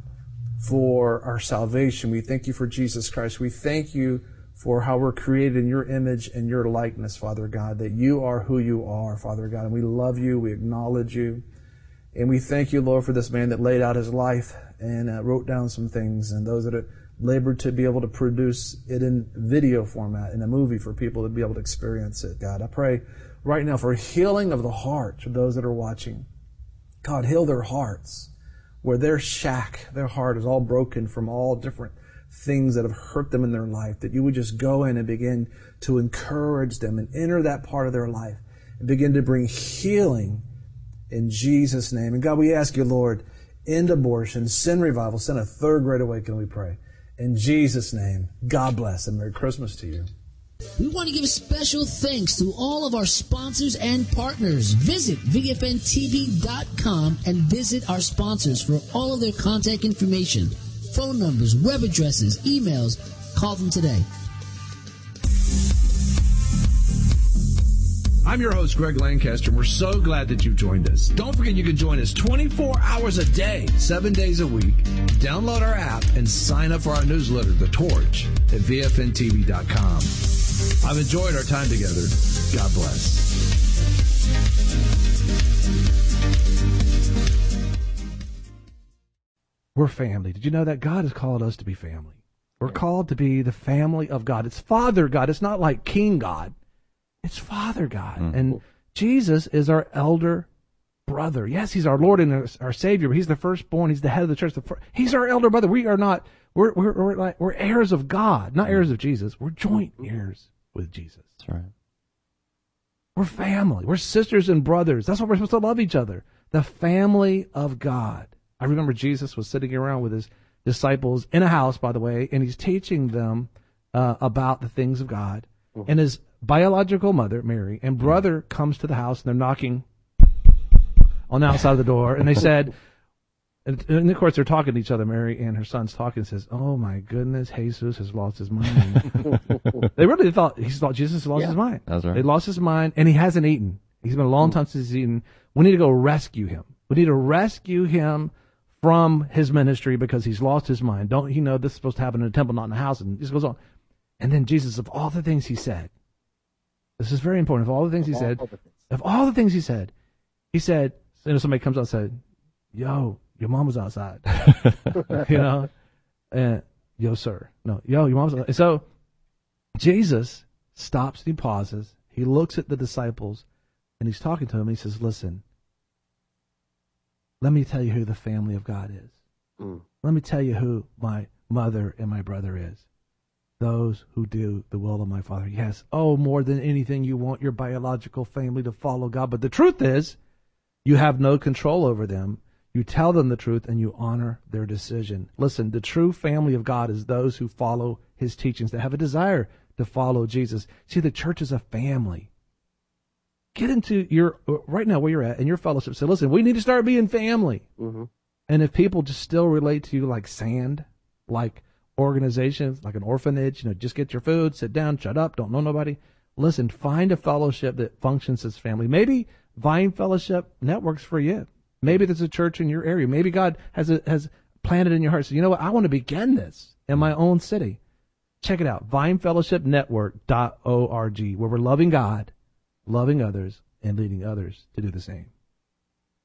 for our salvation. We thank you for Jesus Christ. We thank you for how we're created in your image and your likeness, Father God, that you are who you are, Father God. And we love you. We acknowledge you. And we thank you, Lord, for this man that laid out his life and uh, wrote down some things, and those that have labored to be able to produce it in video format, in a movie for people to be able to experience it, God. I pray right now for healing of the hearts of those that are watching. God, heal their hearts where their shack, their heart is all broken from all different things that have hurt them in their life, that you would just go in and begin to encourage them and enter that part of their life and begin to bring healing in Jesus' name. And God, we ask you, Lord, end abortion, send revival, send a third great awakening, we pray. In Jesus' name, God bless and Merry Christmas to you. We want to give special thanks to all of our sponsors and partners. Visit V F N T V dot com and visit our sponsors for all of their contact information, phone numbers, web addresses, emails. Call them today. I'm your host, Greg Lancaster, and we're so glad that you joined us. Don't forget you can join us twenty-four hours a day, seven days a week. Download our app and sign up for our newsletter, The Torch, at V F N T V dot com. I've enjoyed our time together. God bless. We're family. Did you know that God has called us to be family? We're called to be the family of God. It's Father God. It's not like King God. It's Father God. Mm-hmm. And Jesus is our elder brother. Yes, he's our Lord and our, our Savior, but he's the firstborn. He's the head of the church. The first, he's our elder brother. We are not, we're, we're, we're, like, we're heirs of God, not heirs of Jesus. We're joint heirs with Jesus. That's right. We're family. We're sisters and brothers. That's why we're supposed to love each other. The family of God. I remember Jesus was sitting around with his disciples in a house, by the way, and he's teaching them uh, about the things of God. Mm-hmm. And his biological mother, Mary, and brother mm-hmm. comes to the house, and they're knocking on the outside of the door. And they said, and, and of course they're talking to each other. Mary and her son's talking and says, oh my goodness, Jesus has lost his mind. They really thought, he thought Jesus has lost yeah, his mind. That's right. They lost his mind, and he hasn't eaten. He's been a long time since he's eaten. We need to go rescue him. We need to rescue him from his ministry because he's lost his mind. Don't you know this is supposed to happen in a temple, not in a house? And this goes on. And then Jesus, of all the things he said, this is very important. Of all the things he said, of all the things he said, he said, you know, somebody comes out and said, yo, your mom was outside. You know? And, yo, sir. No, yo, your mom's outside. And so Jesus stops and he pauses. He looks at the disciples and he's talking to them. And he says, listen, let me tell you who the family of God is. Mm. Let me tell you who my mother and my brother is. Those who do the will of my Father. Yes, oh, more than anything, you want your biological family to follow God. But the truth is, you have no control over them. You tell them the truth and you honor their decision. Listen, the true family of God is those who follow his teachings, that have a desire to follow Jesus. See, the church is a family. get into your, right now where you're at, and your fellowship. Say, listen, we need to start being family. Mm-hmm. And if people just still relate to you like sand, like organizations, like an orphanage, you know, just get your food, sit down, shut up, don't know nobody. Listen, find a fellowship that functions as family. Maybe Vine Fellowship Network's for you. Maybe there's a church in your area. Maybe God has a, has planted in your heart. So, you know what? I want to begin this in my own city. Check it out, vine fellowship network dot org, where we're loving God, loving others, and leading others to do the same.